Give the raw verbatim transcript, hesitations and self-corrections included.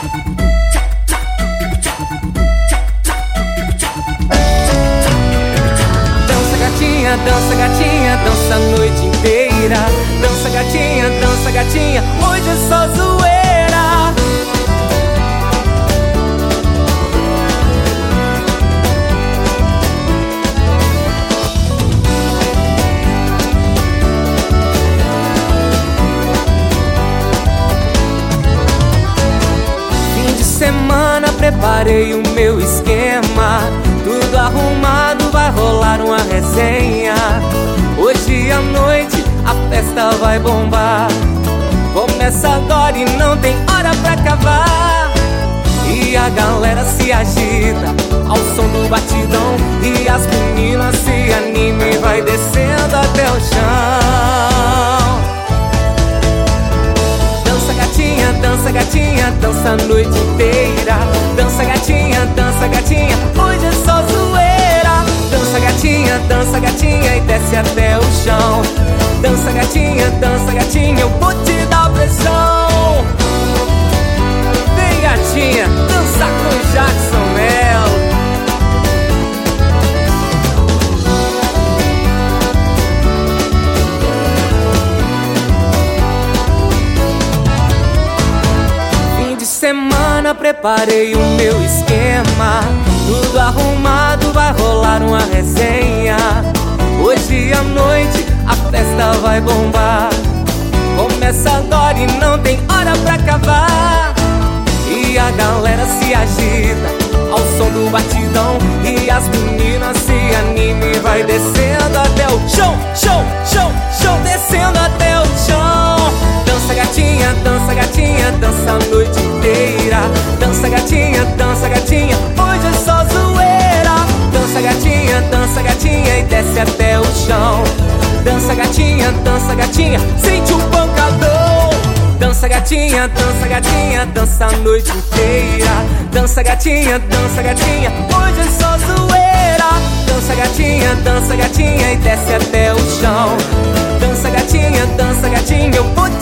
Dança gatinha, dança gatinha, dança a noite inteira. Dança gatinha, dança gatinha, hoje é só zoeira. Fim de semana, preparei o meu esquema. Tudo arrumado, vai rolar uma resenha. Hoje à noite a festa vai bombar. Começa agora e não tem hora pra acabar. E a galera se agita ao som do batidão. E as meninas se animam e vai descendo até o chão. Dança gatinha, dança gatinha, dança a noite inteira. Dança gatinha, dança gatinha, hoje é só zoeira. Dança gatinha, dança gatinha e desce até o chão. Dança gatinha, dança gatinha, eu vou te dar pressão. Vem gatinha, dança com Jackson Mello. Fim de semana, preparei o meu esquema. Tudo arrumado, vai rolar uma resenha. Hoje à noite a festa vai bombar. Começa agora e não tem hora pra acabar. E a galera se agita ao som do batidão. E as meninas se animam e vai descendo até o chão. Chão, chão, chão, descendo até o chão. Dança gatinha, dança gatinha, dança a noite inteira. Dança gatinha, dança gatinha, hoje é só zoeira. Dança gatinha, dança gatinha e desce até o chão. Dança gatinha, dança gatinha, sente o pancadão. Dança gatinha, dança gatinha, dança a noite inteira. Dança gatinha, dança gatinha, hoje é só zoeira. Dança gatinha, dança gatinha e desce até o chão. Dança gatinha, dança gatinha, eu vou te